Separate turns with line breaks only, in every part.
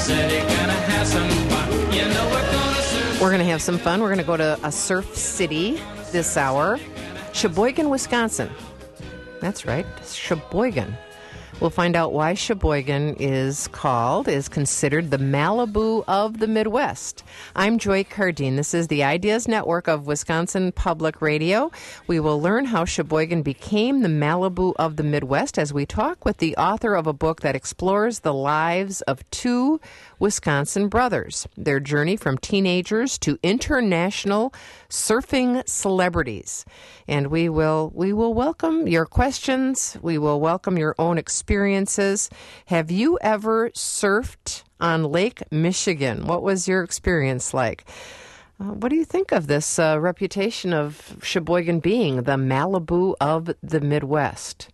City, gonna have some fun. You know we're gonna surf.
We're going to have some fun. We're going to go to a surf city this hour, Sheboygan, Wisconsin. That's right, Sheboygan. We'll find out why Sheboygan is considered the Malibu of the Midwest. I'm Joy Cardine. This is the Ideas Network of Wisconsin Public Radio. We will learn how Sheboygan became the Malibu of the Midwest as we talk with the author of a book that explores the lives of two Wisconsin brothers, their journey from teenagers to international surfing celebrities. And we will welcome your questions. We will welcome your own experiences. Have you ever surfed on Lake Michigan? What was your experience like? What do you think of this reputation of Sheboygan being the Malibu of the Midwest?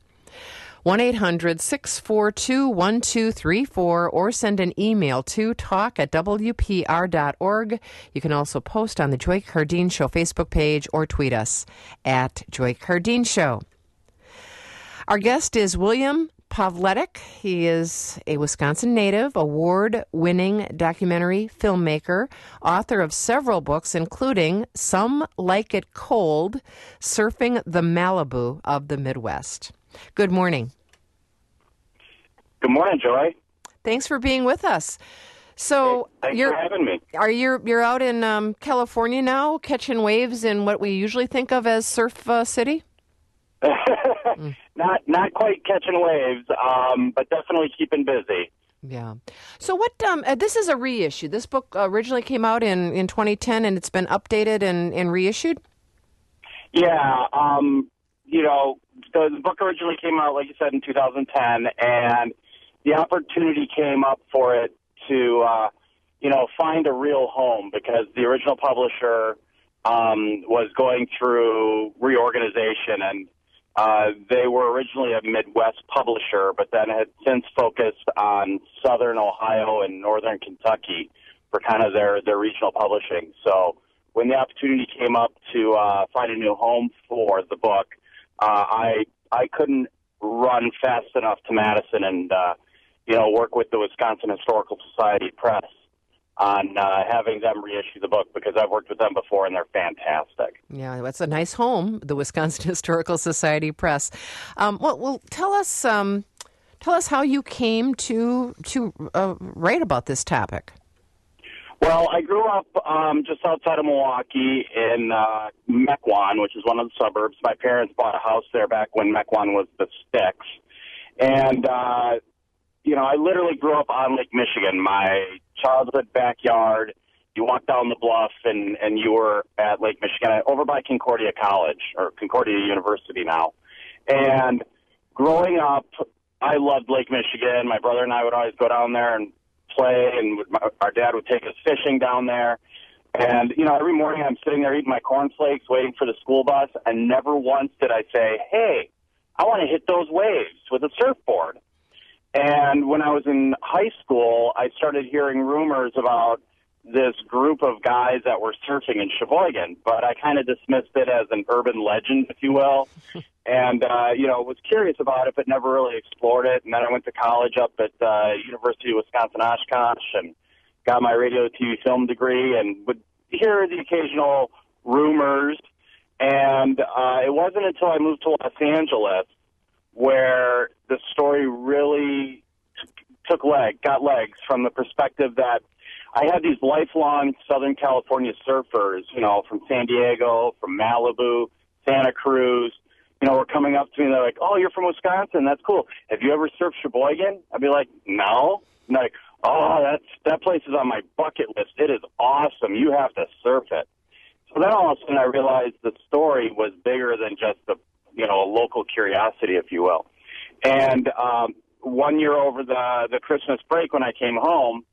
1-800-642-1234 or send an email to talk@wpr.org. You can also post on the Joy Cardine Show Facebook page or tweet us at Joy Cardine Show. Our guest is William Pavletic. He is a Wisconsin native, award-winning documentary filmmaker, author of several books, including Some Like It Cold, Surfing the Malibu of the Midwest. Good morning.
Good morning, Joy.
Thanks for being with us. So
Thanks for having me.
You're out in California now, catching waves in what we usually think of as Surf City?
Not quite catching waves, but definitely keeping busy.
Yeah. So what? This is a reissue. This book originally came out in 2010, and it's been updated and reissued?
Yeah. The book originally came out, like you said, in 2010, and the opportunity came up for it to, find a real home because the original publisher was going through reorganization, and they were originally a Midwest publisher, but then had since focused on Southern Ohio and Northern Kentucky for kind of their regional publishing. So when the opportunity came up to find a new home for the book, I couldn't run fast enough to Madison and, work with the Wisconsin Historical Society Press on having them reissue the book because I've worked with them before and they're fantastic.
Yeah, that's a nice home, the Wisconsin Historical Society Press. Well, tell us how you came to write about this topic.
Well, I grew up just outside of Milwaukee in Mequon, which is one of the suburbs. My parents bought a house there back when Mequon was the Sticks. And, I literally grew up on Lake Michigan. My childhood backyard, you walk down the bluff and you were at Lake Michigan over by Concordia College, or Concordia University now. And growing up, I loved Lake Michigan. My brother and I would always go down there and play, and our dad would take us fishing down there. And, every morning I'm sitting there eating my cornflakes, waiting for the school bus, and never once did I say, hey, I want to hit those waves with a surfboard. And when I was in high school, I started hearing rumors about this group of guys that were surfing in Sheboygan, but I kind of dismissed it as an urban legend, if you will. And, was curious about it, but never really explored it. And then I went to college up at University of Wisconsin-Oshkosh and got my radio, TV, film degree and would hear the occasional rumors. And it wasn't until I moved to Los Angeles where the story really got legs from the perspective that I had these lifelong Southern California surfers, from San Diego, from Malibu, Santa Cruz, were coming up to me and they're like, oh, you're from Wisconsin. That's cool. Have you ever surfed Sheboygan? I'd be like, no. And they're like, oh, that place is on my bucket list. It is awesome. You have to surf it. So then all of a sudden I realized the story was bigger than just a local curiosity, if you will. And one year over the Christmas break when I came home,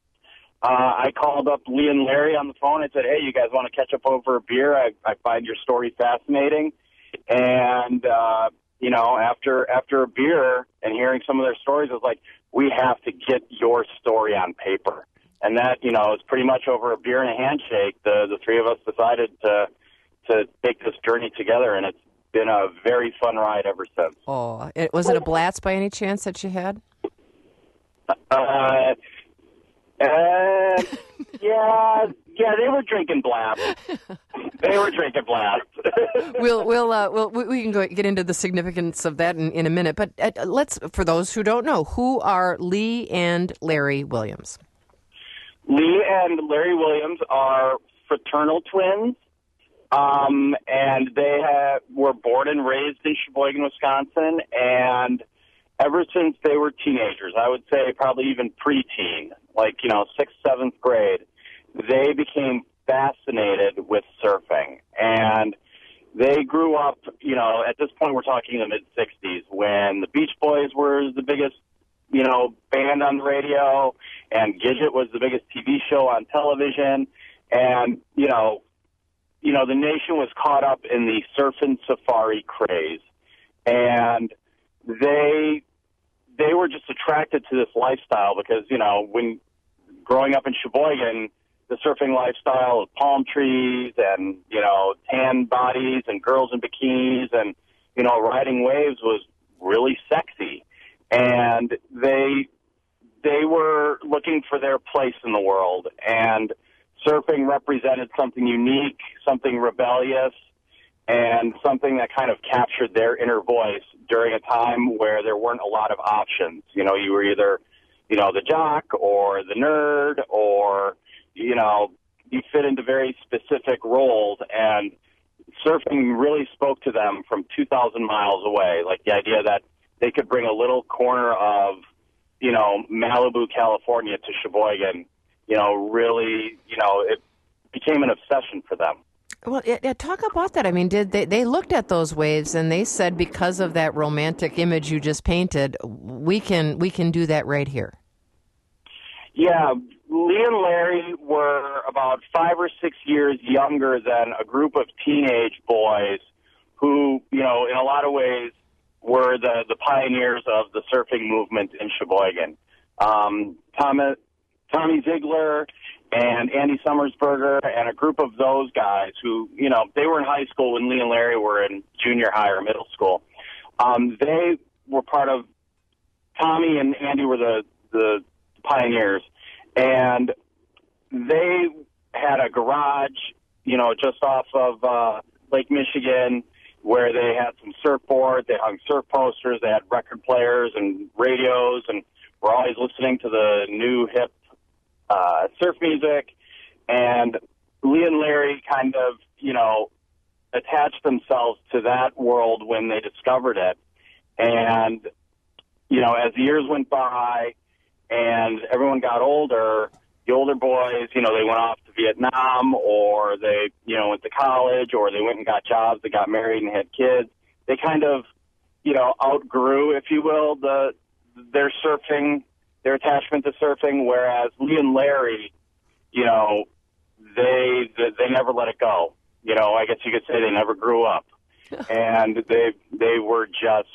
I called up Lee and Larry on the phone and said, hey, you guys want to catch up over a beer? I find your story fascinating. And, after a beer and hearing some of their stories, I was like, we have to get your story on paper. And that, is pretty much over a beer and a handshake. The three of us decided to take this journey together, and it's been a very fun ride ever since.
Oh, was it a Blatz by any chance that you had?
Yeah, they were drinking blast. They were drinking blast.
We can get into the significance of that in a minute. But let's, for those who don't know, who are Lee and Larry Williams?
Lee and Larry Williams are fraternal twins, and they were born and raised in Sheboygan, Wisconsin, and ever since they were teenagers, I would say probably even preteen, like, 6th, 7th grade, they became fascinated with surfing. And they grew up, at this point we're talking the mid-'60s, when the Beach Boys were the biggest, band on the radio, and Gidget was the biggest TV show on television. And, the nation was caught up in the surf and safari craze. And they were just attracted to this lifestyle because, when growing up in Sheboygan, the surfing lifestyle of palm trees and, tan bodies and girls in bikinis and, riding waves was really sexy. And they were looking for their place in the world. And surfing represented something unique, something rebellious, and something that kind of captured their inner voice during a time where there weren't a lot of options. You were either, the jock or the nerd or, you fit into very specific roles. And surfing really spoke to them from 2,000 miles away, like the idea that they could bring a little corner of, Malibu, California to Sheboygan, really, it became an obsession for them.
Well, talk about that. I mean, they looked at those waves and they said, because of that romantic image you just painted, we can do that right here.
Yeah, Lee and Larry were about 5 or 6 years younger than a group of teenage boys who, in a lot of ways, were the pioneers of the surfing movement in Sheboygan. Tommy Ziegler and Andy Summersberger and a group of those guys who, they were in high school when Lee and Larry were in junior high or middle school. They were part of, Tommy and Andy were the pioneers, and they had a garage, just off of Lake Michigan, where they had some surfboards, they hung surf posters, they had record players and radios, and were always listening to the new hip surf music. And Lee and Larry kind of, attached themselves to that world when they discovered it. And, as the years went by and everyone got older, the older boys, they went off to Vietnam, or they, went to college, or they went and got jobs, they got married and had kids. They kind of, outgrew, if you will, their surfing, their attachment to surfing, whereas Lee and Larry, they never let it go. I guess you could say they never grew up. And they were just,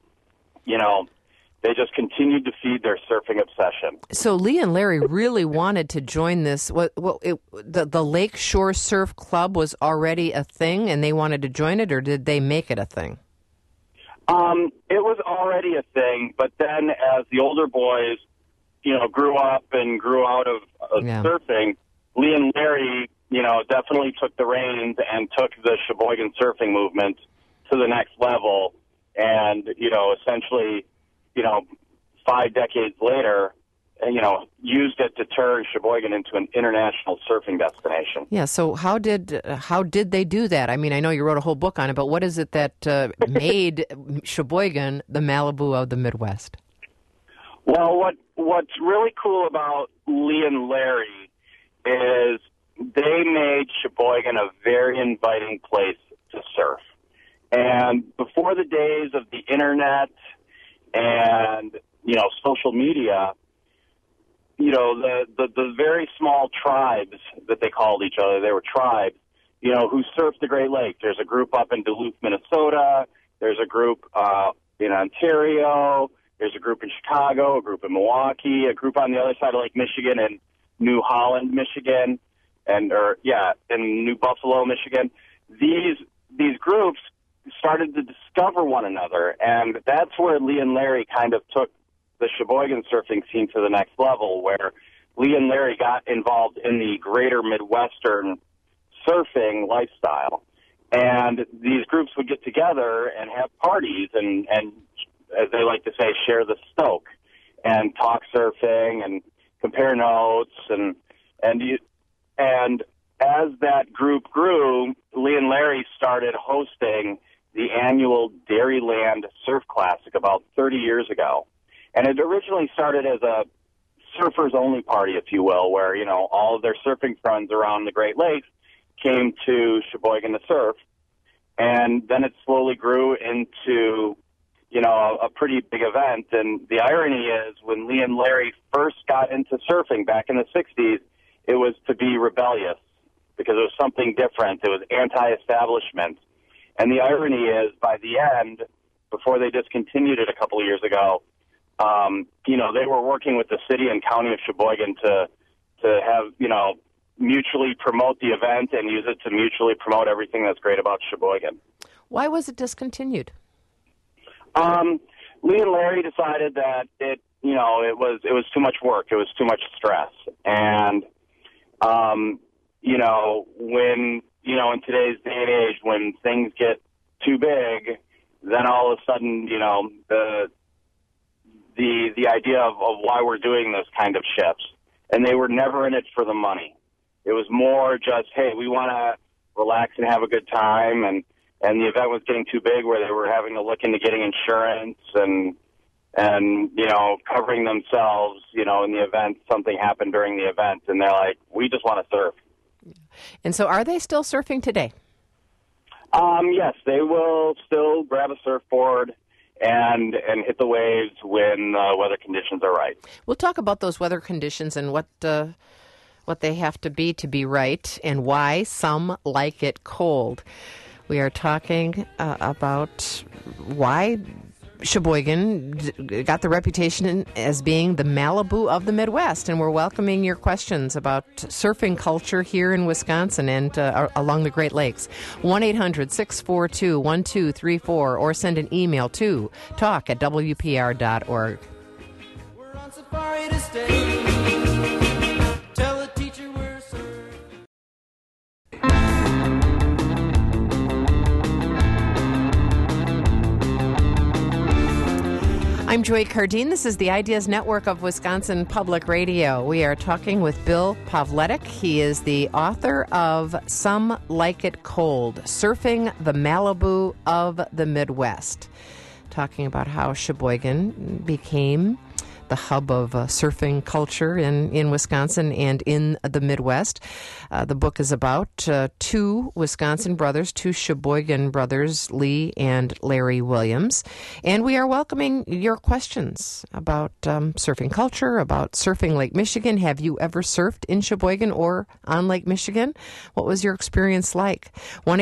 they just continued to feed their surfing obsession.
So Lee and Larry really wanted to join this. The Lake Shore Surf Club was already a thing, and they wanted to join it, or did they make it a thing?
It was already a thing, but then as the older boys, grew up and grew out of surfing, Lee and Larry, definitely took the reins and took the Sheboygan surfing movement to the next level. And, essentially, 5 decades later, used it to turn Sheboygan into an international surfing destination.
Yeah, so how did they do that? I mean, I know you wrote a whole book on it, but what is it that made Sheboygan the Malibu of the Midwest?
Well, what's really cool about Lee and Larry is they made Sheboygan a very inviting place to surf. And before the days of the internet and, social media, the very small tribes that they called each other, they were tribes, who surfed the Great Lakes. There's a group up in Duluth, Minnesota. There's a group in Ontario. There's a group in Chicago, a group in Milwaukee, a group on the other side of Lake Michigan in New Holland, Michigan, in New Buffalo, Michigan. These groups started to discover one another, and that's where Lee and Larry kind of took the Sheboygan surfing scene to the next level, where Lee and Larry got involved in the greater Midwestern surfing lifestyle. And these groups would get together and have parties and as they like to say, share the stoke and talk surfing and compare notes. And as that group grew, Lee and Larry started hosting the annual Dairyland Surf Classic about 30 years ago. And it originally started as a surfers-only party, if you will, where, all of their surfing friends around the Great Lakes came to Sheboygan to surf. And then it slowly grew into, a pretty big event. And the irony is when Lee and Larry first got into surfing back in the 60s, it was to be rebellious because it was something different. It was anti-establishment. And the irony is by the end, before they discontinued it a couple of years ago, they were working with the city and county of Sheboygan to have, mutually promote the event and use it to mutually promote everything that's great about Sheboygan.
Why was it discontinued?
Lee and Larry decided that it was too much work. It was too much stress. And, when, in today's day and age, when things get too big, then all of a sudden, the idea of why we're doing this kind of shifts. And they were never in it for the money. It was more just, hey, we want to relax and have a good time. And the event was getting too big where they were having to look into getting insurance and covering themselves, in the event something happened during the event. And they're like, we just want to surf.
And so are they still surfing today?
Yes, they will still grab a surfboard and hit the waves when weather conditions are right.
We'll talk about those weather conditions and what they have to be right, and why some like it cold. We are talking about why Sheboygan got the reputation as being the Malibu of the Midwest, and we're welcoming your questions about surfing culture here in Wisconsin and along the Great Lakes. 1-800-642-1234, or send an email to talk@wpr.org.
We're on safari to stay. Tell the teacher we're surfing.
I'm Joy Cardine. This is the Ideas Network of Wisconsin Public Radio. We are talking with Bill Pavletic. He is the author of Some Like It Cold, Surfing the Malibu of the Midwest, talking about how Sheboygan became the hub of surfing culture in Wisconsin and in the Midwest. The book is about two Wisconsin brothers, two Sheboygan brothers, Lee and Larry Williams. And we are welcoming your questions about surfing culture, about surfing Lake Michigan. Have you ever surfed in Sheboygan or on Lake Michigan? What was your experience like?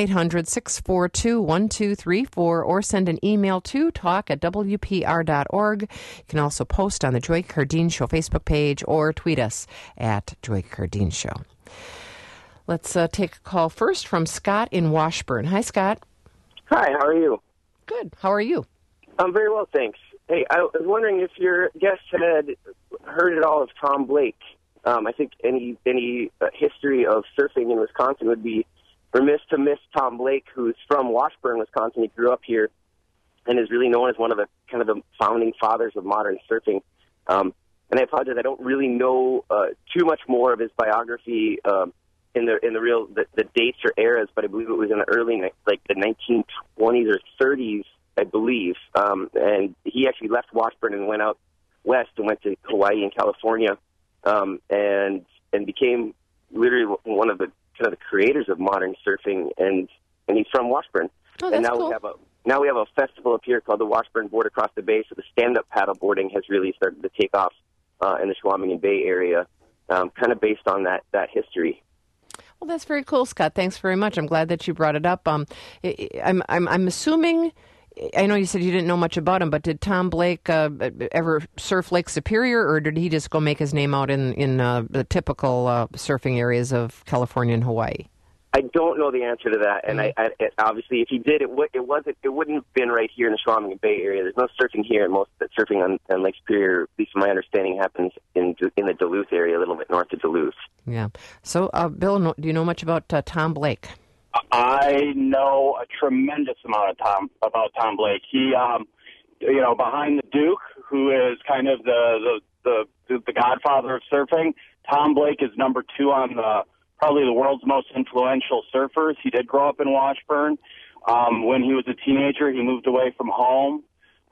1-800-642-1234, or send an email to talk@wpr.org. You can also post on the Joy Cardine Show Facebook page or tweet us at Joy Cardine Show. Let's take a call first from Scott in Washburn. Hi, Scott.
Hi, how are you?
Good. How are you?
I'm very well, thanks. Hey, I was wondering if your guest had heard at all of Tom Blake. I think any history of surfing in Wisconsin would be remiss to miss Tom Blake, who's from Washburn, Wisconsin. He grew up here and is really known as one of the kind of the founding fathers of modern surfing. And I apologize, I don't really know too much more of his biography in the dates or eras, but I believe it was in the early, like the 1920s or 30s, I believe. And he actually left Washburn and went out west and went to Hawaii and California, and became literally one of the kind of the creators of modern surfing. And he's from Washburn.
Oh, that's
and now
cool.
we have a festival up here called the Washburn Board Across the Bay. So the stand-up paddle boarding has really started to take off in the Chequamegon Bay area, kind of based on that history.
Well, that's very cool, Scott. Thanks very much. I'm glad that you brought it up. I'm assuming. I know you said you didn't know much about him, but did Tom Blake ever surf Lake Superior, or did he just go make his name out in the typical surfing areas of California and Hawaii?
I don't know the answer to that, and obviously, if he did, it wouldn't have been right here in the Chequamegon Bay area. There's no surfing here, and most of the surfing on Lake Superior, at least from my understanding, happens in the Duluth area, a little bit north of Duluth.
Yeah. So, Bill, do you know much about Tom Blake?
I know a tremendous amount about Tom Blake. He, behind the Duke, who is kind of the godfather of surfing, Tom Blake is number 2 on probably the world's most influential surfers. He did grow up in Washburn. When he was a teenager, he moved away from home.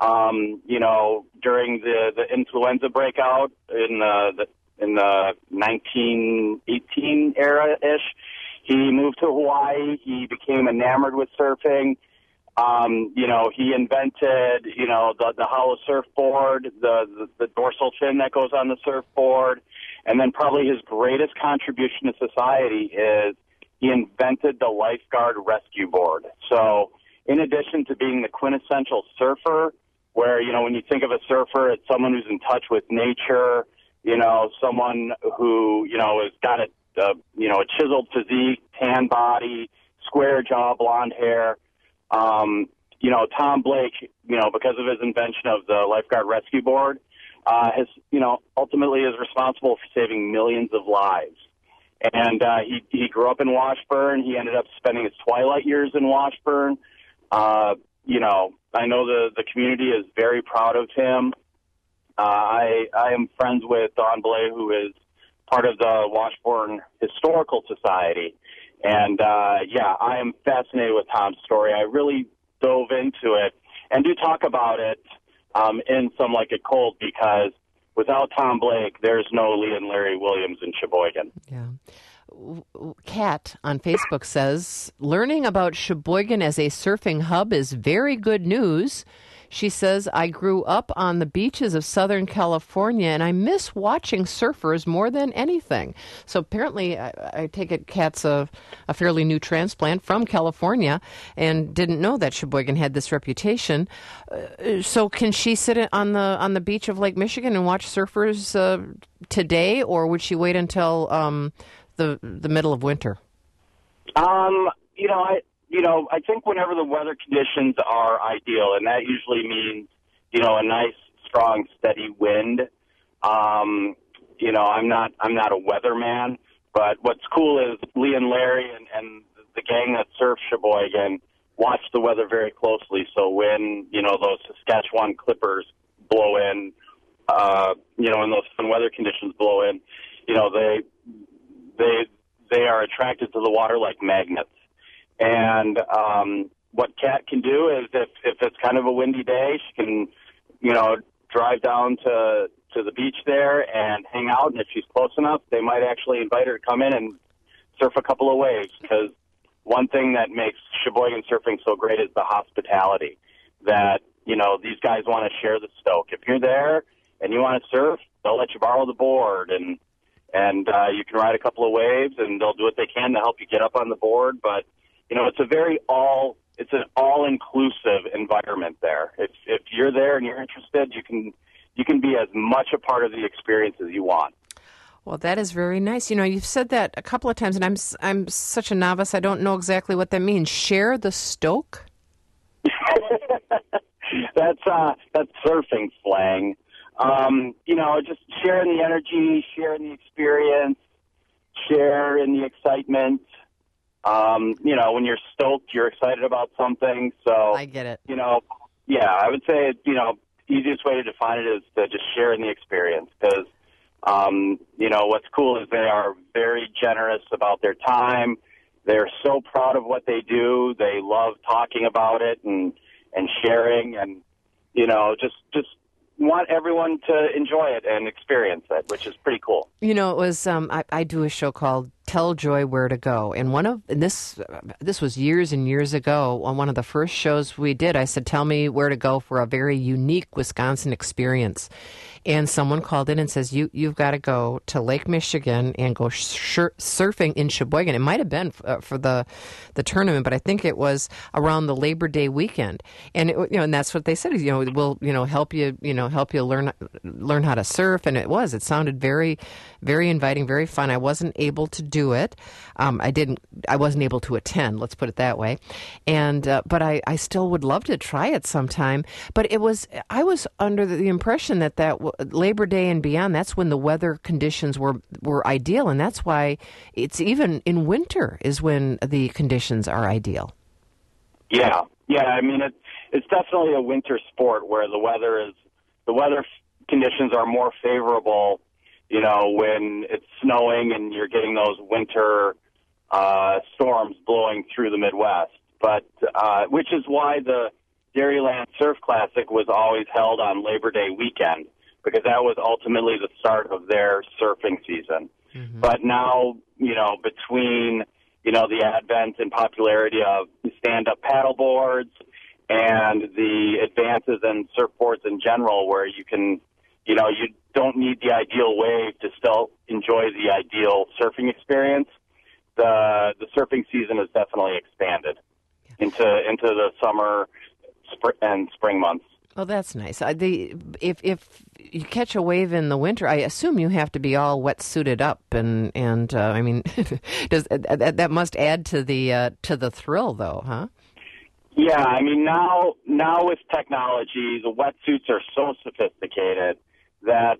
During the influenza breakout in the 1918 era-ish, he moved to Hawaii. He became enamored with surfing. He invented, the hollow surfboard, the dorsal fin that goes on the surfboard. And then probably his greatest contribution to society is he invented the lifeguard rescue board. So in addition to being the quintessential surfer, where, when you think of a surfer, it's someone who's in touch with nature, someone who, has got a chiseled physique, tan body, square jaw, blonde hair. Tom Blake, because of his invention of the lifeguard rescue board, ultimately is responsible for saving millions of lives. And he grew up in Washburn. He ended up spending his twilight years in Washburn. I know the community is very proud of him. I am friends with Don Blay, who is part of the Washburn Historical Society. And, I am fascinated with Tom's story. I really dove into it and do talk about it in Some Like It Cold, because without Tom Blake, there's no Lee and Larry Williams in Sheboygan.
Yeah. Kat on Facebook says, learning about Sheboygan as a surfing hub is very good news. She says, I grew up on the beaches of Southern California, and I miss watching surfers more than anything. So apparently, I take it Kat's a fairly new transplant from California and didn't know that Sheboygan had this reputation. So can she sit on the beach of Lake Michigan and watch surfers today, or would she wait until the middle of winter?
I think whenever the weather conditions are ideal, and that usually means, a nice, strong, steady wind. I'm not a weatherman, but what's cool is Lee and Larry and the gang that surf Sheboygan watch the weather very closely. So when, those Saskatchewan Clippers blow in, and those fun weather conditions blow in, they are attracted to the water like magnets. And what Kat can do is if it's kind of a windy day, she can, drive down to the beach there and hang out. And if she's close enough, they might actually invite her to come in and surf a couple of waves. Because one thing that makes Sheboygan surfing so great is the hospitality. That, these guys want to share the stoke. If you're there and you want to surf, they'll let you borrow the board and you can ride a couple of waves, and they'll do what they can to help you get up on the board. But it's an all-inclusive environment there. If you're there and you're interested, you can be as much a part of the experience as you want.
Well, that is very nice. You've said that a couple of times, and I'm such a novice, I don't know exactly what that means. Share the stoke?
That's surfing slang. Just sharing the energy, sharing the experience, sharing the excitement. When you're stoked, you're excited about something. So
I get it.
I would say, easiest way to define it is to just share in the experience. Because, what's cool is they are very generous about their time. They're so proud of what they do. They love talking about it and sharing, and, just want everyone to enjoy it and experience it, which is pretty cool.
It was I do a show called Tell Joy Where to Go, and this was years and years ago. On one of the first shows we did, I said, "Tell me where to go for a very unique Wisconsin experience." And someone called in and says, "You've got to go to Lake Michigan and go surfing in Sheboygan." It might have been for the tournament, but I think it was around the Labor Day weekend. And and that's what they said. We'll help you learn how to surf. And it sounded very, very inviting, very fun. I wasn't able to do do it. I wasn't able to attend, let's put it that way. And but I still would love to try it sometime. But I was under the impression that Labor Day and beyond, that's when the weather conditions were ideal, and that's why it's even in winter is when the conditions are ideal.
Yeah. I mean, it's definitely a winter sport where the weather conditions are more favorable. You know, when it's snowing and you're getting those winter storms blowing through the Midwest. But which is why the Dairyland Surf Classic was always held on Labor Day weekend, because that was ultimately the start of their surfing season. Mm-hmm. But now, you know, between the advent and popularity of stand-up paddle boards and the advances in surfboards in general, where you can, you don't need the ideal wave to still enjoy the ideal surfing experience, the surfing season has definitely expanded into the summer and spring months.
Oh, that's nice. If you catch a wave in the winter, I assume you have to be all wetsuited up, and I mean, that must add to the thrill, though, huh?
Yeah, I mean now with technology, the wetsuits are so sophisticated that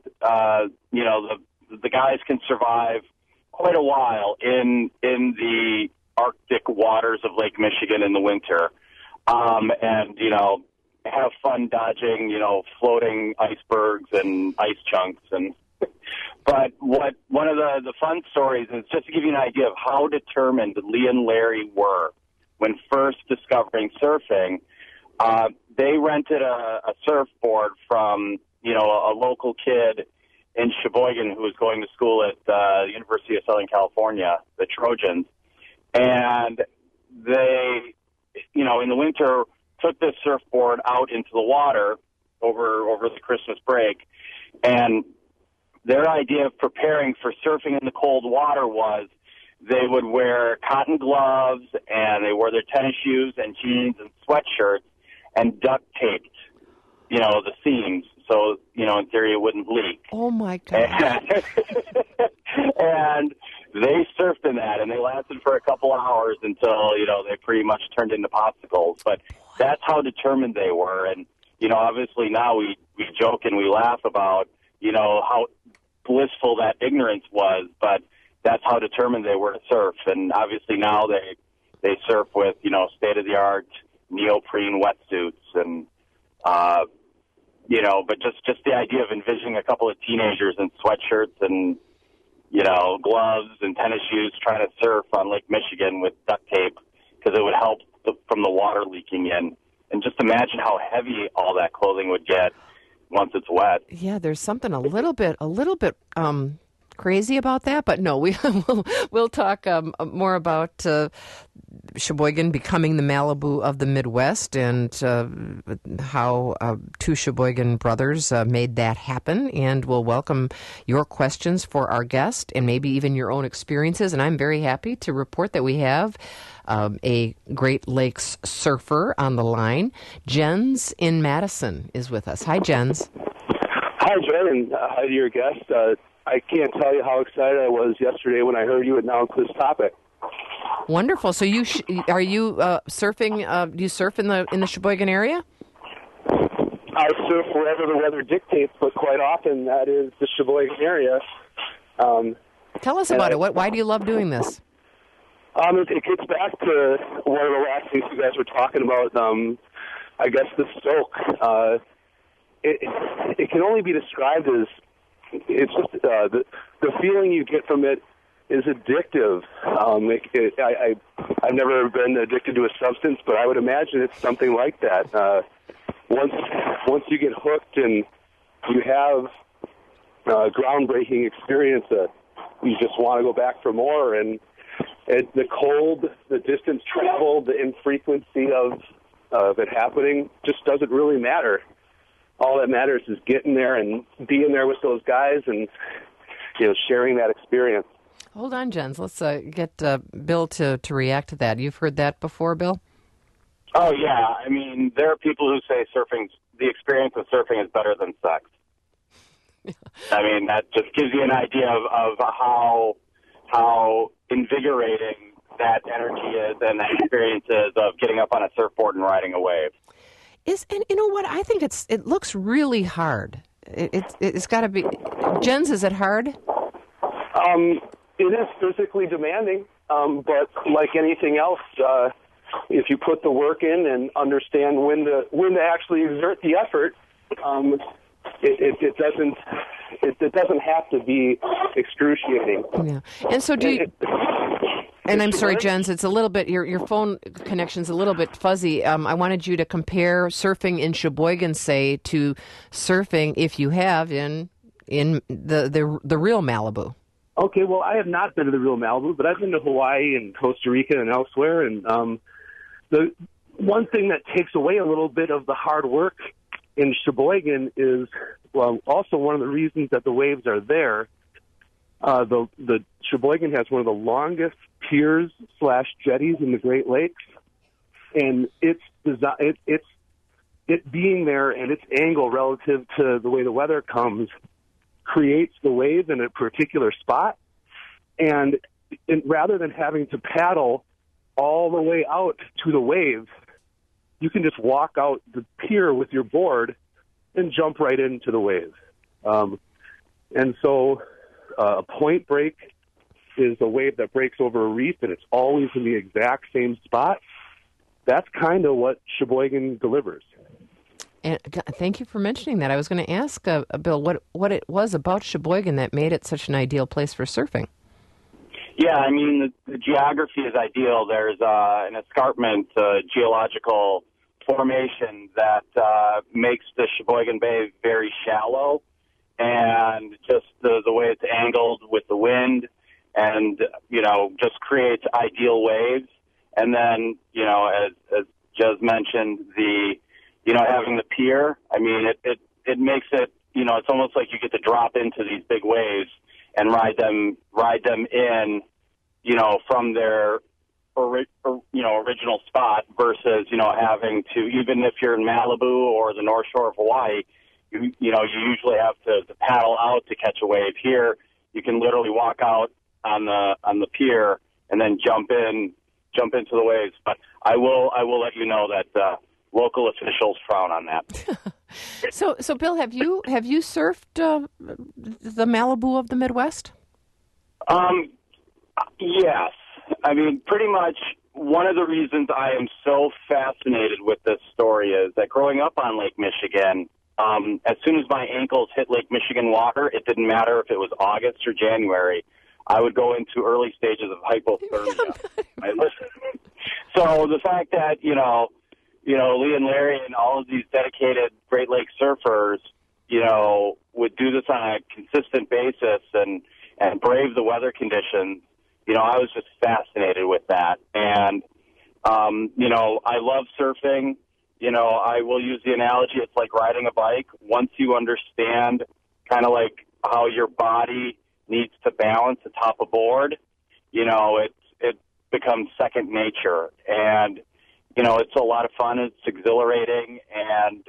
the guys can survive quite a while in the Arctic waters of Lake Michigan in the winter, and have fun dodging, floating icebergs and ice chunks. But one of the fun stories is just to give you an idea of how determined Lee and Larry were when first discovering surfing. They rented a surfboard from, a local kid in Sheboygan who was going to school at the University of Southern California, the Trojans. And they, in the winter, took this surfboard out into the water over the Christmas break, and their idea of preparing for surfing in the cold water was they would wear cotton gloves, and they wore their tennis shoes and jeans and sweatshirts and duct taped, the seams, so, in theory it wouldn't leak.
Oh, my God.
And they surfed in that, and they lasted for a couple of hours until, they pretty much turned into popsicles. But that's how determined they were. And, obviously now we joke and we laugh about, how blissful that ignorance was, but that's how determined they were to surf. And obviously now they surf with, state-of-the-art neoprene wetsuits and, but just the idea of envisioning a couple of teenagers in sweatshirts and, gloves and tennis shoes trying to surf on Lake Michigan with duct tape because it would help from the water leaking in. And just imagine how heavy all that clothing would get once it's wet.
Yeah, there's something a little bit crazy about that, but no, we'll talk more about Sheboygan becoming the Malibu of the Midwest and how two Sheboygan brothers made that happen. And we'll welcome your questions for our guest and maybe even your own experiences. And I'm very happy to report that we have a Great Lakes surfer on the line. Jens in Madison is with us. Hi, Jens.
Hi, Jen, and hi to your guest. I can't tell you how excited I was yesterday when I heard you announce this topic.
Wonderful. So are you surfing? Do you surf in the Sheboygan area?
I surf wherever the weather dictates, but quite often that is the Sheboygan area.
Tell us about it. Why do you love doing this?
It gets back to one of the last things you guys were talking about. I guess the soak. It can only be described as it's just the feeling you get from it is addictive. I've never been addicted to a substance, but I would imagine it's something like that. Once you get hooked and you have a groundbreaking experience, you just want to go back for more. And the cold, the distance traveled, the infrequency of it happening just doesn't really matter. All that matters is getting there and being there with those guys and, sharing that experience.
Hold on, Jens. Let's get Bill to react to that. You've heard that before, Bill?
Oh, yeah. I mean, there are people who say the experience of surfing is better than sex. I mean, that just gives you an idea of how invigorating that energy is and that experience is of getting up on a surfboard and riding a wave.
And you know what? I think it looks really hard. It's got to be. Jens, is it hard?
It is physically demanding, but like anything else, if you put the work in and understand when to actually exert the effort, it doesn't have to be excruciating.
Yeah. And so do you? And I'm sorry, Jens, it's a little bit, your phone connection's a little bit fuzzy. I wanted you to compare surfing in Sheboygan, say, to surfing, if you have, in the real Malibu.
Okay, well, I have not been to the real Malibu, but I've been to Hawaii and Costa Rica and elsewhere. And the one thing that takes away a little bit of the hard work in Sheboygan is, well, also one of the reasons that the waves are there. The Sheboygan has one of the longest piers / jetties in the Great Lakes, and it being there and its angle relative to the way the weather comes creates the wave in a particular spot, and rather than having to paddle all the way out to the wave, you can just walk out the pier with your board and jump right into the wave. And so a point break is a wave that breaks over a reef, and it's always in the exact same spot. That's kind of what Sheboygan delivers.
And thank you for mentioning that. I was going to ask Bill what it was about Sheboygan that made it such an ideal place for surfing.
Yeah, I mean, the geography is ideal. There's an escarpment geological formation that makes the Sheboygan Bay very shallow, and just the way it's angled with the wind, and, just creates ideal waves. And then, as Jez mentioned, having the pier, I mean, it makes it, it's almost like you get to drop into these big waves and ride them in, from their original spot versus, having to, even if you're in Malibu or the North Shore of Hawaii, you usually have to paddle out to catch a wave. Here, you can literally walk out on the pier and then jump into the waves. But I will let you know that local officials frown on that.
So Bill, have you surfed the Malibu of the Midwest? Yes.
I mean, pretty much one of the reasons I am so fascinated with this story is that growing up on Lake Michigan, as soon as my ankles hit Lake Michigan water, it didn't matter if it was August or January, I would go into early stages of hypothermia. So the fact that, Lee and Larry and all of these dedicated Great Lakes surfers, would do this on a consistent basis and brave the weather conditions, I was just fascinated with that. And, I love surfing. I will use the analogy, it's like riding a bike. Once you understand kind of like how your body needs to balance atop a board, it becomes second nature. And, it's a lot of fun. It's exhilarating. And,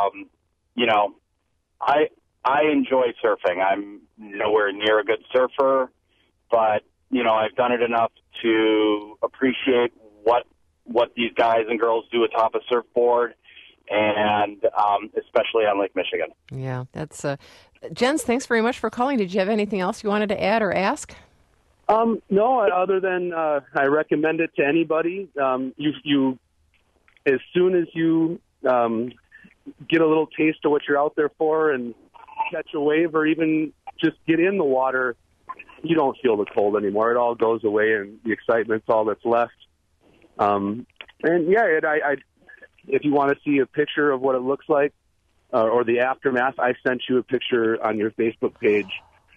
I enjoy surfing. I'm nowhere near a good surfer, but, I've done it enough to appreciate what these guys and girls do atop a surfboard, and especially on Lake Michigan.
Yeah, that's Jens, thanks very much for calling. Did you have anything else you wanted to add or ask?
No, other than I recommend it to anybody. You as soon as you get a little taste of what you're out there for and catch a wave or even just get in the water, you don't feel the cold anymore. It all goes away, and the excitement's all that's left. And yeah, if you want to see a picture of what it looks like or the aftermath, I sent you a picture on your Facebook page.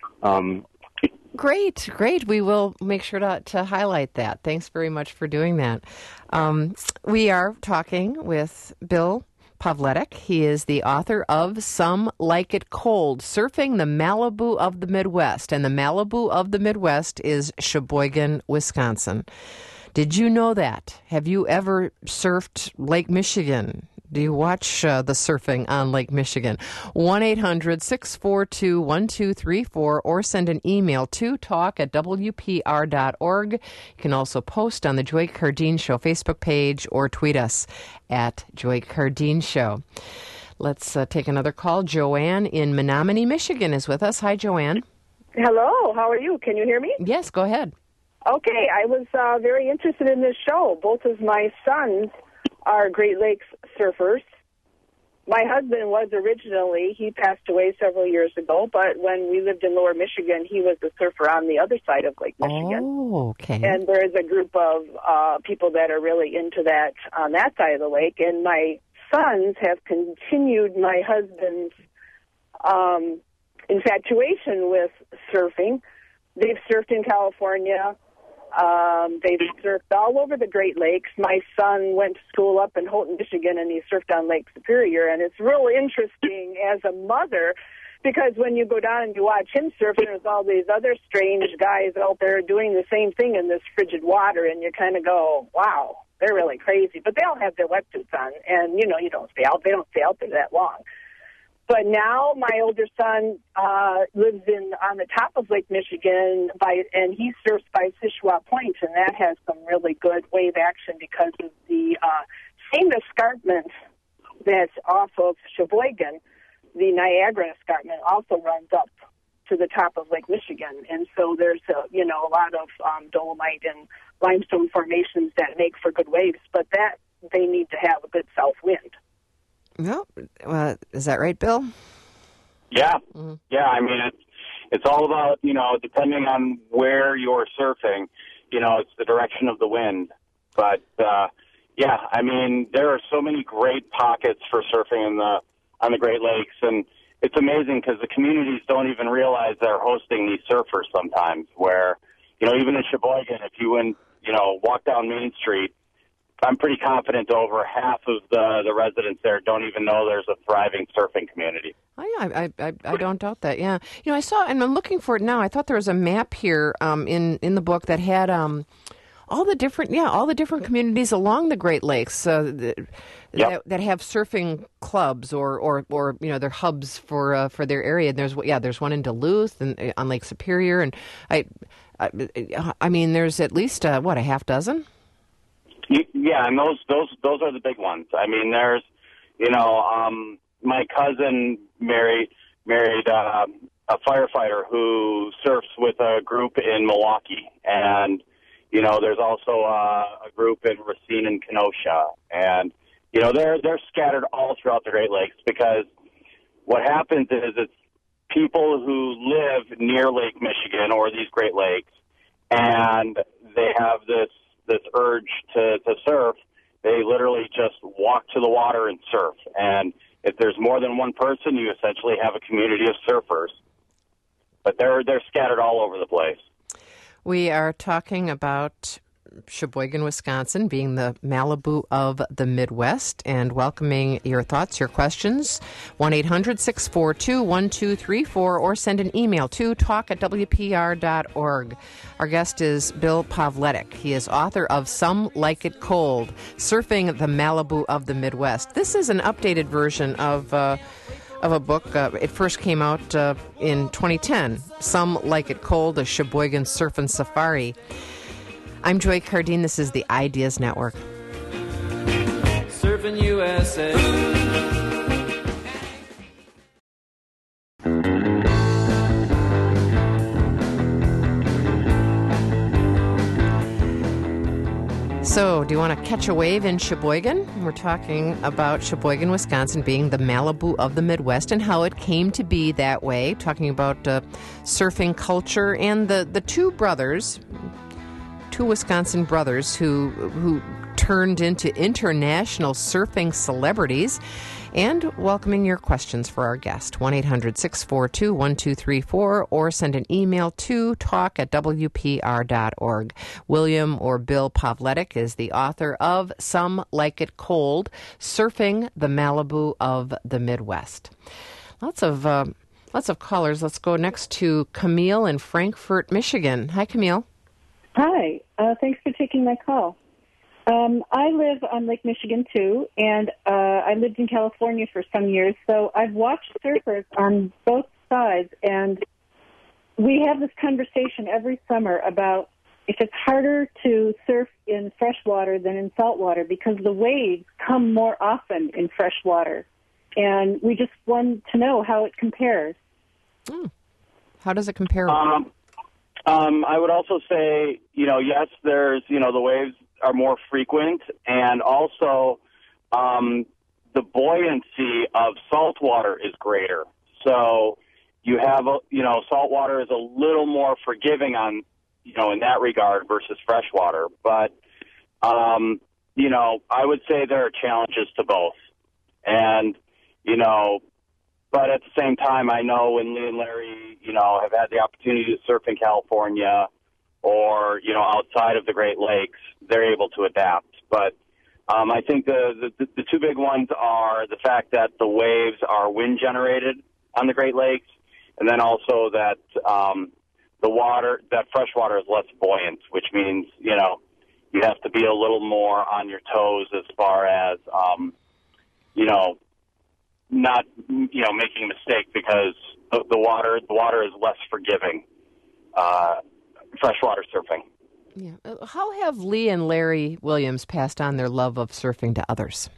Great. We will make sure to highlight that. Thanks very much for doing that. We are talking with Bill Pavletic. He is the author of Some Like It Cold, Surfing the Malibu of the Midwest. And the Malibu of the Midwest is Sheboygan, Wisconsin. Did you know that? Have you ever surfed Lake Michigan? Do you watch the surfing on Lake Michigan? 1-800-642-1234 or send an email to talk@wpr.org. You can also post on the Joy Cardine Show Facebook page or tweet us at Joy Cardine Show. Let's take another call. Joanne in Menominee, Michigan is with us. Hi, Joanne.
Hello, how are you? Can you hear me?
Yes, go ahead.
Okay, I was very interested in this show. Both of my sons are Great Lakes surfers. My husband was originally, he passed away several years ago, but when we lived in Lower Michigan, he was a surfer on the other side of Lake Michigan.
Oh, okay.
And there is a group of people that are really into that on that side of the lake, and my sons have continued my husband's infatuation with surfing. They've surfed in California. They've surfed all over the Great Lakes. My son went to school up in Houghton, Michigan, and he surfed on Lake Superior. And it's real interesting as a mother because when you go down and you watch him surf, there's all these other strange guys out there doing the same thing in this frigid water, and you kind of go, wow, they're really crazy. But they all have their wetsuits on, and, you know, they don't stay out there that long. But now my older son lives on the top of Lake Michigan, and he surfs by Shishwa Point, and that has some really good wave action because of the same escarpment that's off of Sheboygan. The Niagara escarpment also runs up to the top of Lake Michigan, and so there's a lot of dolomite and limestone formations that make for good waves, but that they need to have a good south wind.
No, is that right, Bill?
Yeah.
Mm-hmm.
Yeah, I mean, it's all about, depending on where you're surfing, it's the direction of the wind. But, yeah, I mean, there are so many great pockets for surfing on the Great Lakes, and it's amazing because the communities don't even realize they're hosting these surfers sometimes where, even in Sheboygan, if you went, walk down Main Street, I'm pretty confident over half of the residents there don't even know there's a thriving surfing community.
I don't doubt that. Yeah, I saw, and I'm looking for it now. I thought there was a map here in the book that had all the different communities along the Great Lakes that have surfing clubs or they're hubs for their area. And there's one in Duluth and on Lake Superior, and I mean there's at least a half dozen.
Yeah, and those are the big ones. I mean, there's, my cousin married a firefighter who surfs with a group in Milwaukee, and there's also a group in Racine and Kenosha, and they're scattered all throughout the Great Lakes because what happens is it's people who live near Lake Michigan or these Great Lakes, and they have this urge to surf. They literally just walk to the water and surf. And if there's more than one person, you essentially have a community of surfers. But they're scattered all over the place.
We are talking about Sheboygan, Wisconsin, being the Malibu of the Midwest, and welcoming your thoughts, your questions. 1-800-642-1234, or send an email to talk@wpr.org. Our guest is Bill Pavletic. He is author of Some Like It Cold, Surfing the Malibu of the Midwest. This is an updated version of a book. It first came out in 2010, Some Like It Cold, a Sheboygan Surf and Safari. I'm Joy Cardine. This is the Ideas Network.
Surfing USA.
So, do you want to catch a wave in Sheboygan? We're talking about Sheboygan, Wisconsin being the Malibu of the Midwest and how it came to be that way. Talking about surfing culture and the two Wisconsin brothers who turned into international surfing celebrities, and welcoming your questions for our guest. 1-800-642-1234, or send an email to talk@wpr.org. William or Bill Pavletic is the author of Some Like It Cold, Surfing the Malibu of the Midwest. Lots of callers. Let's go next to Camille in Frankfort, Michigan. Hi, Camille.
Hi. Thanks for taking my call.
I live on Lake Michigan, too, and I lived in California for some years, so I've watched surfers on both sides, and we have this conversation every summer about if it's harder to surf in freshwater than in saltwater because the waves come more often in freshwater, and we just want to know how it compares.
How does it compare?
I would also say, yes, there's, the waves are more frequent, and also the buoyancy of saltwater is greater. So you have, saltwater is a little more forgiving on, in that regard versus freshwater. But, I would say there are challenges to both. And, but at the same time, I know when Lee and Larry, have had the opportunity to surf in California or, outside of the Great Lakes, they're able to adapt. But I think the two big ones are the fact that the waves are wind generated on the Great Lakes, and then also that that fresh water is less buoyant, which means, you have to be a little more on your toes as far as, not, making a mistake because the water is less forgiving, freshwater surfing.
Yeah. How have Lee and Larry Williams passed on their love of surfing to others?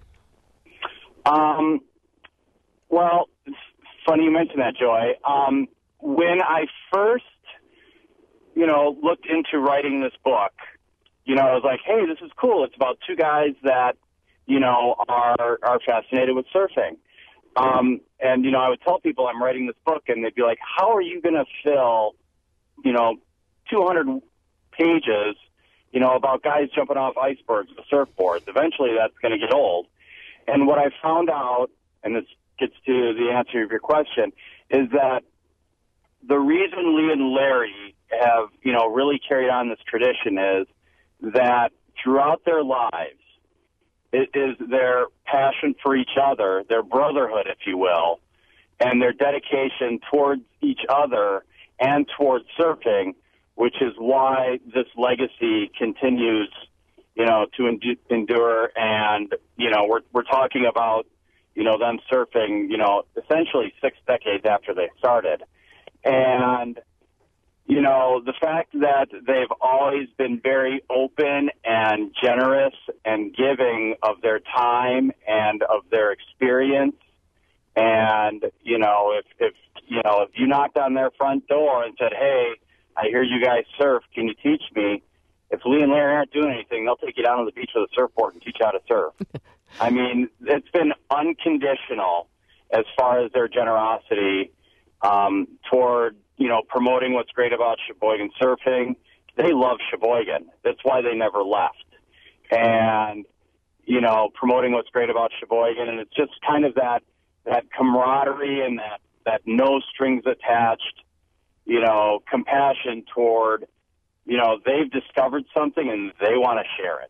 Well, it's funny you mention that, Joy. When I first, looked into writing this book, I was like, hey, this is cool. It's about two guys that, are fascinated with surfing. And, I would tell people I'm writing this book, and they'd be like, how are you going to fill, 200 pages, about guys jumping off icebergs with surfboards? Eventually that's going to get old. And what I found out, and this gets to the answer of your question, is that the reason Lee and Larry have, really carried on this tradition is that throughout their lives, it is their passion for each other, their brotherhood, if you will, and their dedication towards each other and towards surfing, which is why this legacy continues, to endure. And, we're talking about, them surfing, essentially 6 decades after they started. And, the fact that they've always been very open and generous and giving of their time and of their experience. And, if you knocked on their front door and said, hey, I hear you guys surf, can you teach me? If Lee and Larry aren't doing anything, they'll take you down to the beach with a surfboard and teach you how to surf. I mean, it's been unconditional as far as their generosity toward, promoting what's great about Sheboygan surfing. They love Sheboygan. That's why they never left. And, promoting what's great about Sheboygan. And it's just kind of that camaraderie and that no strings attached, compassion toward, they've discovered something and they want to share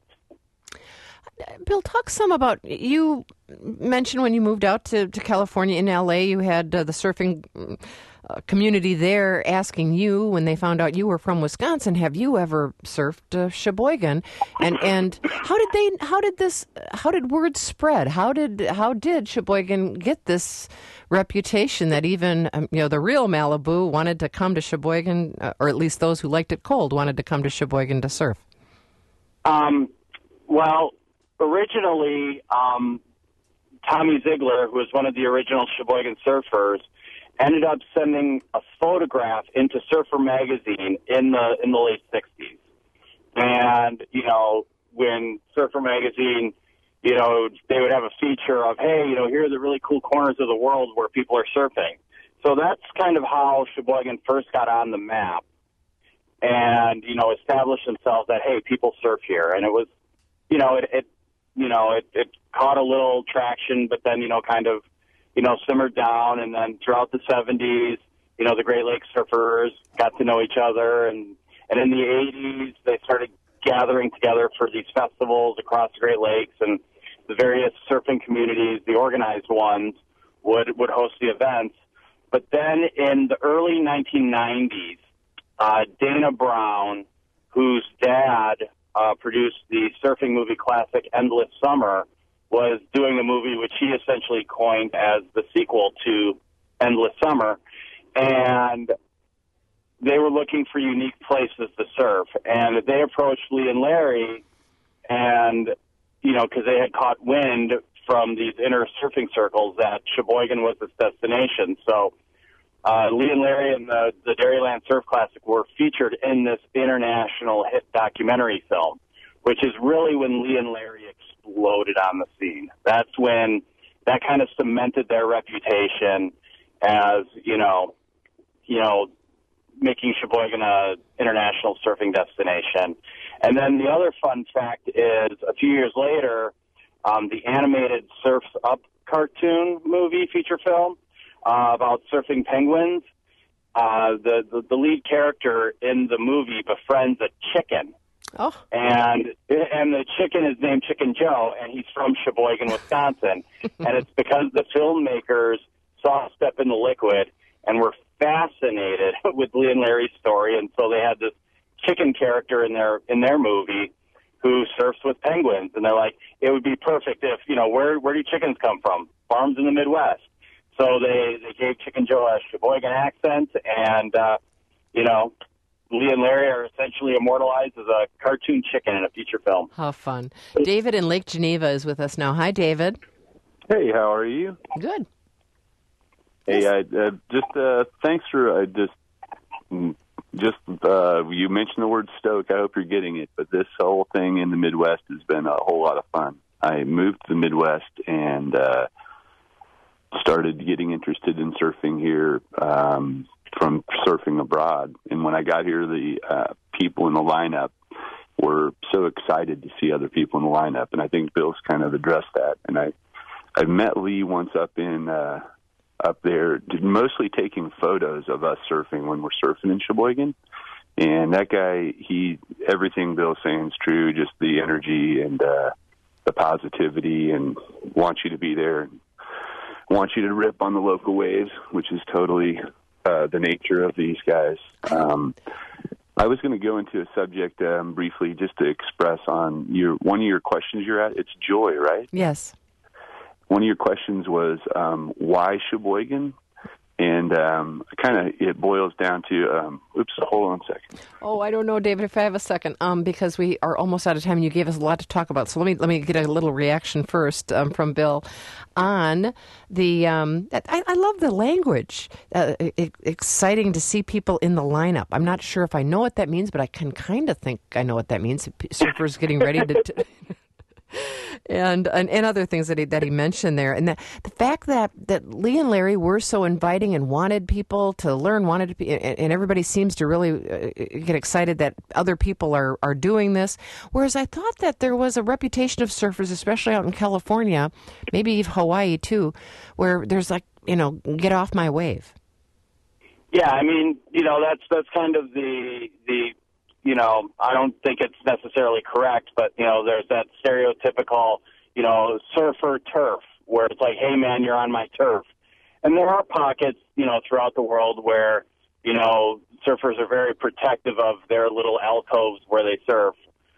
it.
Bill, talk some about, you mentioned when you moved out to California in L.A., you had the surfing community there asking you, when they found out you were from Wisconsin, have you ever surfed Sheboygan? And how did word spread? How did Sheboygan get this reputation that even, the real Malibu wanted to come to Sheboygan, or at least those who liked it cold wanted to come to Sheboygan to surf?
Well, originally, Tommy Ziegler, who was one of the original Sheboygan surfers, ended up sending a photograph into Surfer magazine in the late 60s. And, when Surfer magazine, they would have a feature of, hey, here are the really cool corners of the world where people are surfing. So that's kind of how Sheboygan first got on the map and, established themselves that, hey, people surf here. And it was, it caught a little traction, but then, kind of, simmered down. And then throughout the 70s, the Great Lakes surfers got to know each other. And in the 80s, they started gathering together for these festivals across the Great Lakes, and the various surfing communities, the organized ones, would host the events. But then in the early 1990s, Dana Brown, whose dad produced the surfing movie classic Endless Summer, was doing a movie which he essentially coined as the sequel to Endless Summer. And they were looking for unique places to surf. And they approached Lee and Larry, and, you know, because they had caught wind from these inner surfing circles that Sheboygan was this destination. So Lee and Larry and the Dairyland Surf Classic were featured in this international hit documentary film, which is really when Lee and Larry exploded on the scene. That's when that kind of cemented their reputation as, you know, making Sheboygan an international surfing destination. And then the other fun fact is, a few years later, the animated Surf's Up cartoon movie feature film about surfing penguins, the lead character in the movie befriends a chicken.
Oh.
And the chicken is named Chicken Joe, and he's from Sheboygan, Wisconsin. And it's because the filmmakers saw Step in the Liquid and were fascinated with Lee and Larry's story, and so they had this chicken character in their movie who surfs with penguins. And they're like, it would be perfect if, you know, where do chickens come from? Farms in the Midwest. So they gave Chicken Joe a Sheboygan accent, and, you know, Lee and Larry are essentially immortalized as a cartoon chicken in a feature film.
How fun. David in Lake Geneva is with us now. Hi, David.
Hey, how are you?
Good.
Hey, thanks for you mentioned the word stoke. I hope you're getting it, but this whole thing in the Midwest has been a whole lot of fun. I moved to the Midwest and started getting interested in surfing here from surfing abroad. And when I got here, the people in the lineup were so excited to see other people in the lineup, and I think Bill's kind of addressed that. And I met Lee once up there, mostly taking photos of us surfing when we're surfing in Sheboygan. And that guy, everything Bill's saying is true, just the energy and the positivity, and wants you to be there, and wants you to rip on the local waves, which is totally the nature of these guys. I was going to go into a subject briefly just to express on one of your questions you're at. It's joy, right?
Yes.
One of your questions was why Sheboygan, and it boils down to. Hold on a second.
Oh, I don't know, David, if I have a second, because we are almost out of time, and you gave us a lot to talk about. So let me get a little reaction first from Bill on the. I love the language. Exciting to see people in the lineup. I'm not sure if I know what that means, but I can kind of think I know what that means. Surfers getting ready to. And other things that he mentioned there, and the fact that Lee and Larry were so inviting and wanted people to learn, wanted to be, and everybody seems to really get excited that other people are doing this. Whereas I thought that there was a reputation of surfers, especially out in California, maybe Hawaii too, where there's like, you know, get off my wave.
Yeah, I mean, you know, that's kind of the. You know, I don't think it's necessarily correct, but, you know, there's that stereotypical, you know, surfer turf, where it's like, hey, man, you're on my turf. And there are pockets, you know, throughout the world where, you know, surfers are very protective of their little alcoves where they surf,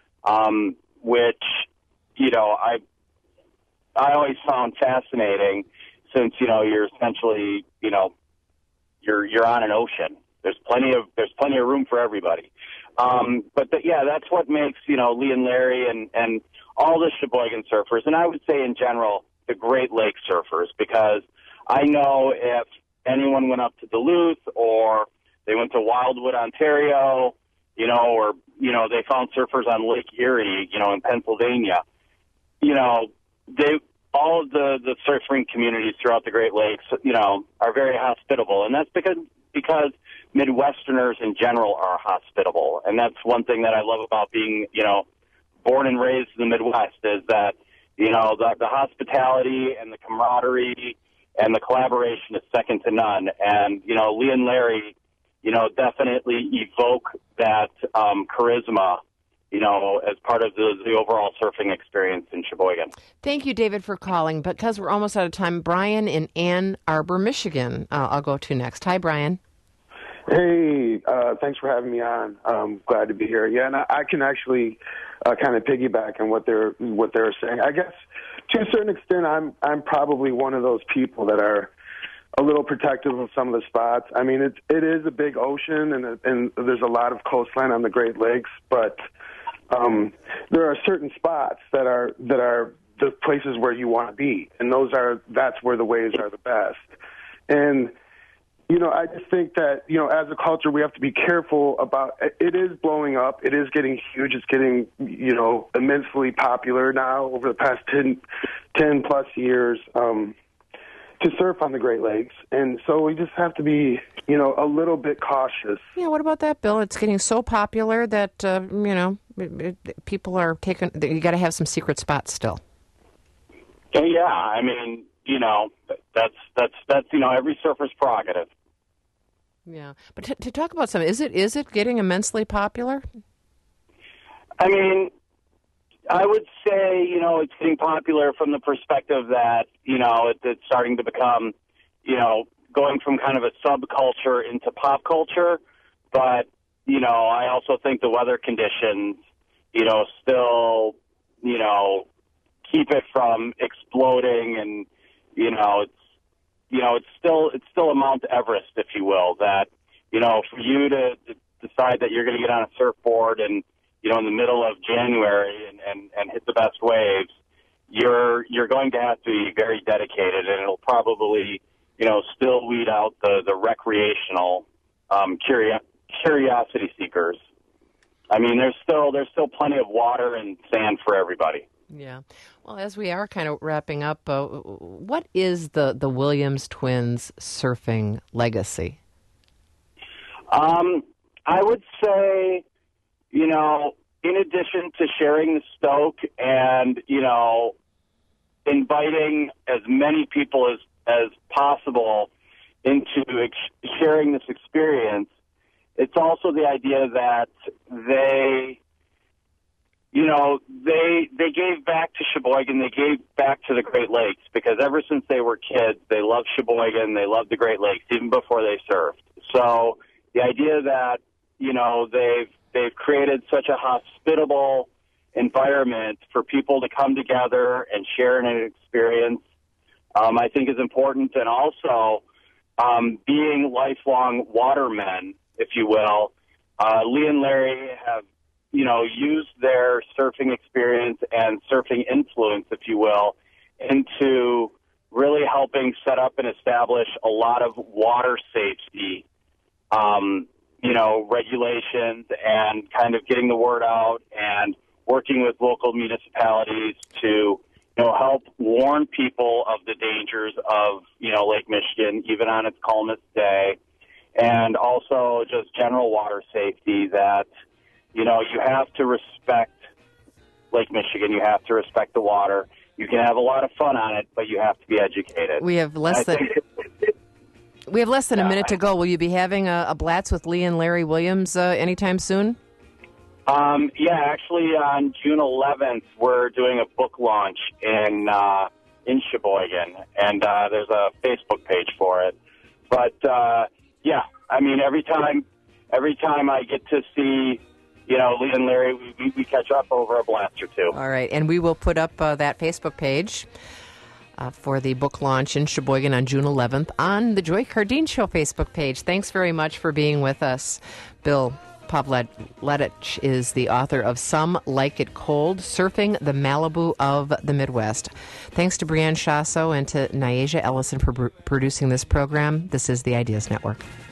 which, you know, I always found fascinating, since, you know, you're essentially, you know, you're on an ocean. There's plenty of room for everybody. But that's what makes, you know, Lee and Larry and all the Sheboygan surfers, and I would say in general the Great Lakes surfers, because I know if anyone went up to Duluth or they went to Wildwood, Ontario, you know, or, you know, they found surfers on Lake Erie, you know, in Pennsylvania, you know, all of the surfing communities throughout the Great Lakes, you know, are very hospitable, and that's because Midwesterners in general are hospitable. And that's one thing that I love about being, you know, born and raised in the Midwest, is that, you know, the hospitality and the camaraderie and the collaboration is second to none. And, you know, Lee and Larry, you know, definitely evoke that charisma, you know, as part of the overall surfing experience in Sheboygan.
Thank you, David, for calling. Because we're almost out of time, Brian in Ann Arbor, Michigan, I'll go to next. Hi, Brian.
Hey, thanks for having me on. Glad to be here. Yeah, and I can actually kind of piggyback on what they're saying. I guess to a certain extent, I'm probably one of those people that are a little protective of some of the spots. I mean, it is a big ocean, and there's a lot of coastline on the Great Lakes, but there are certain spots that are the places where you want to be, and that's where the waves are the best. And I just think that, as a culture, we have to be careful about it. Is blowing up. It is getting huge. It's getting, immensely popular now over the past 10 plus years to surf on the Great Lakes. And so we just have to be, a little bit cautious.
Yeah, what about that, Bill? It's getting so popular that, people are taking, you got to have some secret spots still.
Yeah, I mean, that's every surfer's prerogative.
Yeah, but to talk about something, is it getting immensely popular?
I mean, I would say, it's getting popular from the perspective that, it's starting to become, going from kind of a subculture into pop culture. But, I also think the weather conditions, still, keep it from exploding, and, it's still a Mount Everest, if you will, that, for you to decide that you're going to get on a surfboard and, in the middle of January and hit the best waves, you're going to have to be very dedicated, and it'll probably, still weed out the recreational curiosity seekers. I mean, there's still plenty of water and sand for everybody.
Yeah. Well, as we are kind of wrapping up, what is the Williams twins surfing legacy?
I would say, in addition to sharing the stoke and, inviting as many people as possible into sharing this experience, it's also the idea that they gave back to Sheboygan, they gave back to the Great Lakes, because ever since they were kids, they loved Sheboygan, they loved the Great Lakes, even before they surfed. So the idea that, they've created such a hospitable environment for people to come together and share an experience, I think is important. And also, being lifelong watermen, if you will, Lee and Larry have, used their surfing experience and surfing influence, if you will, into really helping set up and establish a lot of water safety, regulations, and kind of getting the word out and working with local municipalities to, help warn people of the dangers of, Lake Michigan, even on its calmest day, and also just general water safety that, you have to respect Lake Michigan. You have to respect the water. You can have a lot of fun on it, but you have to be educated.
We have less than a minute to go. Will you be having a Blatz with Lee and Larry Williams anytime soon?
Actually, on June 11th, we're doing a book launch in Sheboygan, and there's a Facebook page for it. But every time I get to see, Lee and Larry, we catch up over a blast or two.
All right, and we will put up that Facebook page for the book launch in Sheboygan on June 11th on the Joy Cardine Show Facebook page. Thanks very much for being with us. Bill Pavletich is the author of Some Like It Cold, Surfing the Malibu of the Midwest. Thanks to Brianne Shasso and to Nyasia Ellison for producing this program. This is the Ideas Network.